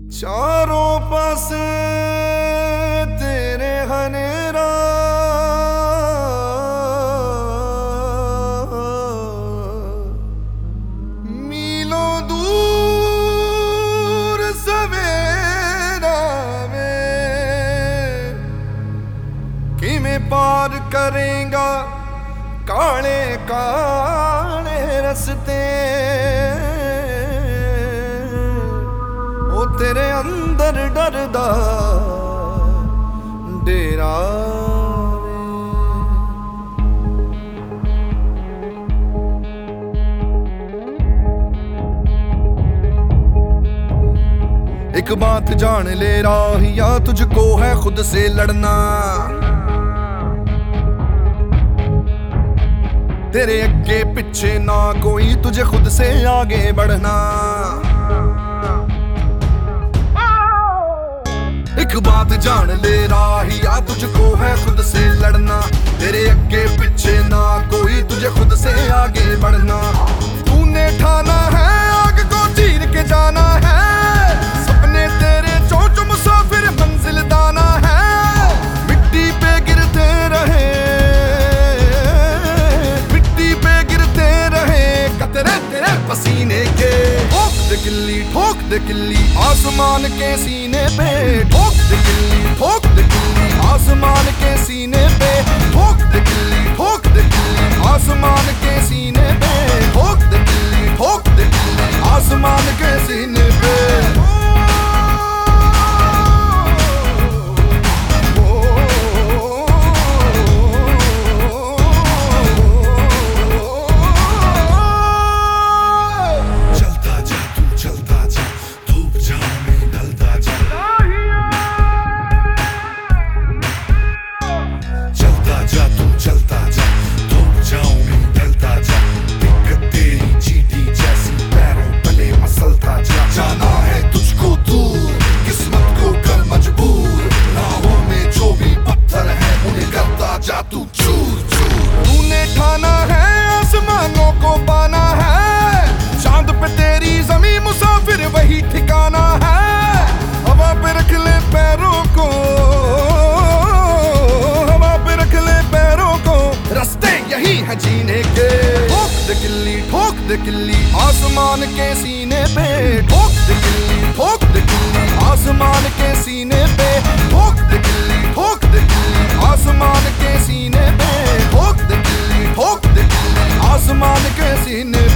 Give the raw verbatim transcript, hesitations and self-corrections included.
चारों पासे तेरे हनेरा, मीलों दूर सवेरा में किमें पार करेगा काले काले रस्ते। तेरे अंदर डरदा डेरा एक बात जान ले राहिया, तुझको है खुद से लड़ना। तेरे अगे पीछे ना कोई, तुझे खुद से आगे बढ़ना। एक बात जान ले राहिया, तुझको है खुद से लड़ना। तेरे अगे पीछे ना कोई, तुझे खुद से आगे बढ़ना। तूने ठाना है आग को चीर के जाना है, सपने तेरे चोंच मुसाफिर मंजिल दाना है। मिट्टी पे गिरते रहे, मिट्टी पे गिरते रहे कतरे तेरे पसीने के। ठोक दे किल्ली ठोक दे किल्ली आसमान के सीने पे, ठोक दे किल्ली ठोक दे किल्ली आसमान के सीने पे। ठोक दे किल्ली ठोक दे किल्ली आसमान के सीने पे। ठोक दे किल्ली ठोक दे किल्ली आसमान के सीने पे। तूने ठाना है आसमानों को पाना है, चांद पे तेरी जमीन मुसाफिर वही ठिकाना है। हवा पे रख ले पैरों को, हवा पे रख ले पैरों को, रास्ते यही है जीने के। ठोक दे किल्ली ठोक दे किल्ली आसमान के सीने पे। ठोक दे किल्ली ठोक दे किल्ली आसमान के सीने पे। ठोक दे किल्ली ठोक दे किल्ली आसमान के सीने पे। ठोक दे किल्ली ठोक दे किल्ली आसमान के सीने पे।